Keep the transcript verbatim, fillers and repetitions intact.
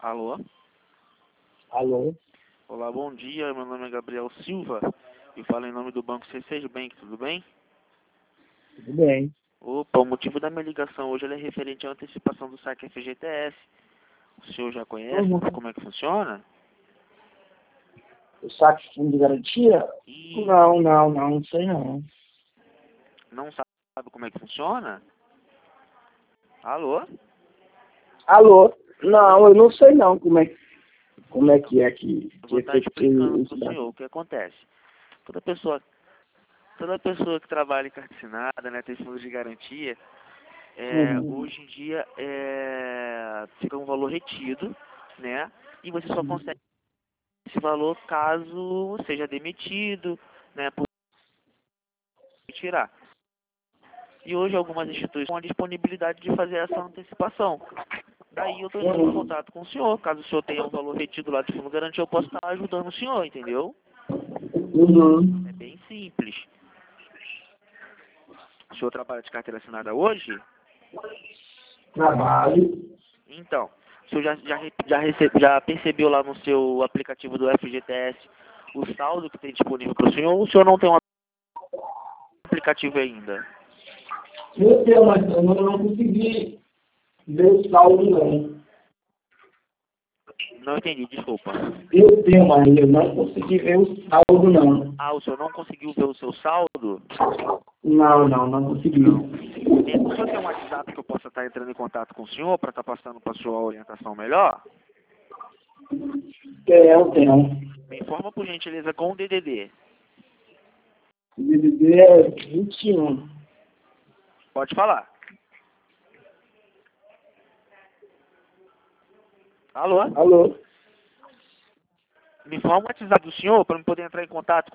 Alô? Alô? Olá, bom dia. Meu nome é Gabriel Silva e falo em nome do Banco C seis Bank, tudo bem? Tudo bem. Opa, o motivo da minha ligação hoje ele é referente à antecipação do saque F G T S. O senhor já conhece Uhum. como é que funciona? O saque de fundo de garantia? E Não, não, não, não sei não. não sabe como é que funciona? Alô? Alô? Não, eu não sei não como é, que- como é que é que, Eu que vou é estar feito explicando isso para o daí. senhor o que acontece. Toda pessoa, toda pessoa que trabalha em carta assinada, né, tem fundo de garantia, é, Uhum. hoje em dia é, fica um valor retido, né? E você só consegue esse valor caso seja demitido, né, por tirar. E hoje algumas instituições têm a disponibilidade de fazer essa antecipação. Daí eu estou entrando em Uhum. contato com o senhor. Caso o senhor tenha um valor retido lá de fundo garantia, eu posso estar ajudando o senhor, entendeu? Uhum. É bem simples. O senhor trabalha de carteira assinada hoje? Trabalho. Então, o senhor já, já, re- já, recebe, já percebeu lá no seu aplicativo do F G T S o saldo que tem disponível para o senhor, ou o senhor não tem um aplicativo ainda? Eu tenho, mas eu não, não consegui ver o saldo não. Não entendi, desculpa. Eu tenho, mas eu não consegui ver o saldo não. Ah, o senhor não conseguiu ver o seu saldo? Não, não, não consegui. Não. É, o senhor tem um WhatsApp que eu possa estar entrando em contato com o senhor para estar passando para a sua orientação melhor? É, eu tenho. Me informa por gentileza com o D D D. O D D D é vinte e um. Pode falar. Alô? Alô? Me informa o WhatsApp do senhor para eu poder entrar em contato